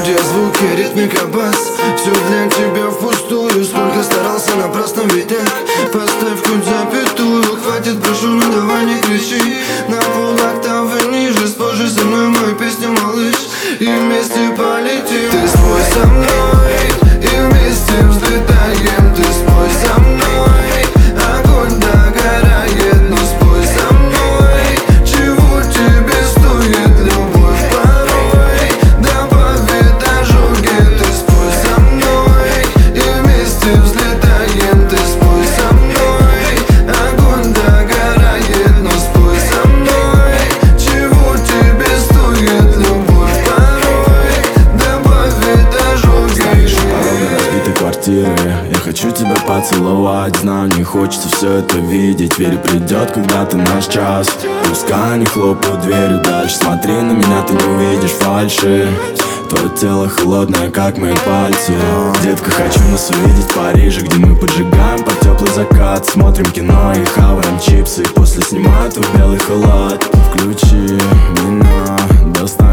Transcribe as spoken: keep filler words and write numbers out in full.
Мелодия, звуки, ритмика, бас. Все для тебя впустую. Сколько старался, напрасно ведь. Поставь хоть запятую. Хватит, прошу, ну давай не кричи. На полоктавы ниже. Спожи со мной мою песню, малыш, и вместе полетим. Ты спой со мной и вместе взлетаем. Ты спой со мной, огонь догорает. Но спой со мной, чего тебе стоит любовь порой. Добавит ожоги. Ты спой со мной и вместе взлетаем. Ты спой со мной, огонь догорает. Но спой со мной, чего тебе стоит любовь порой. Добавит ожоги. Стоишь у порога разбитой квартиры, я хочу тебя поцеловать. Знаю, не хочется все это видеть. Верю, придет когда-то наш час. Пускай не хлопают дверью дальше. Смотри на меня, ты не увидишь фальши. Твое тело холодное, как мои пальцы. Детка, хочу нас увидеть в Париже, где мы поджигаем под теплый закат. Смотрим кино и хаваем чипсы. После снимаю твой белый халат. Включи меня, достань